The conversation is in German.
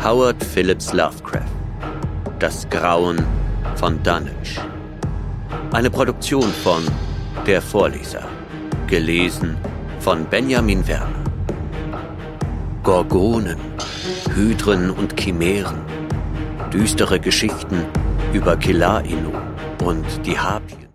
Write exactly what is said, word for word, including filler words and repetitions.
Howard Phillips Lovecraft. Das Grauen von Dunwich. Eine Produktion von Der Vorleser. Gelesen von Benjamin Werner. Gorgonen, Hydren und Chimären. Düstere Geschichten über Killer Inu und die Harpien.